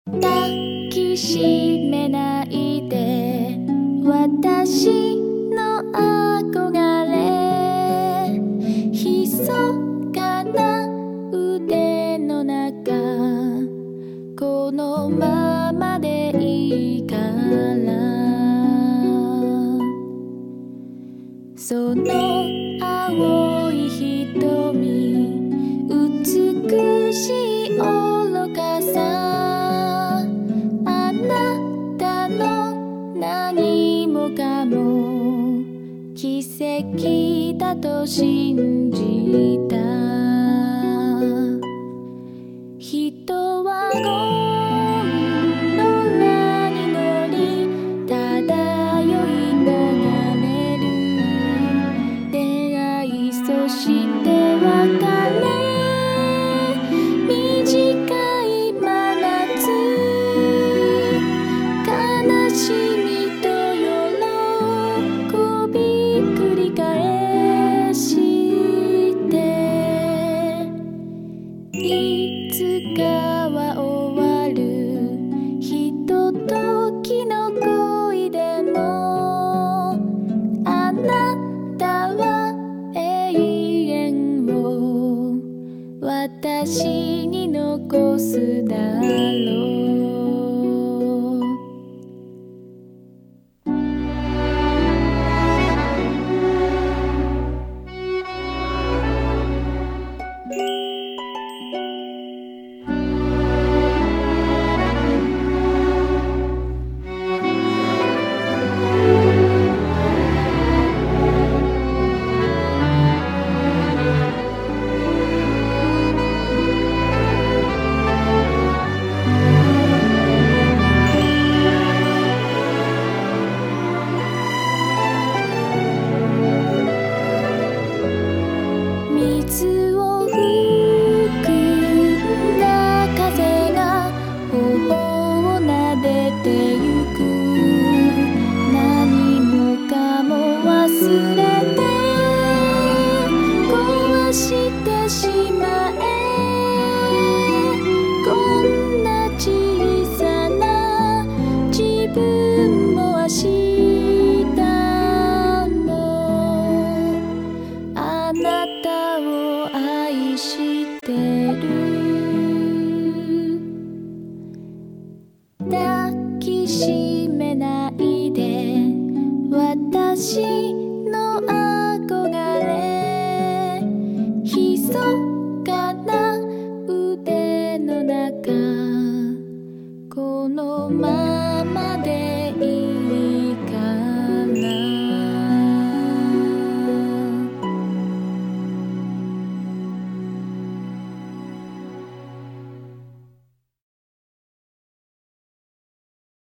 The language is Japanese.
抱きしめないで私の憧れ、密かな腕の中、このままでいいから、その青い瞳、美しい愚かさ、あなたの何もかも奇跡だと信じた。人はゴンドラに乗り漂い流れる、出会いそして別れ、短い真夏、悲しみと喜び繰り返して、いつかは終わるひとときの恋でも、あなたは永遠を私に残すだろう。水を含んだ風が頬を撫でてゆく、何もかも忘れて壊してしまえ、こんな小さな自分も明日もあなたを愛してる。抱きしめないで私の憧れ、密かな腕の中、このまま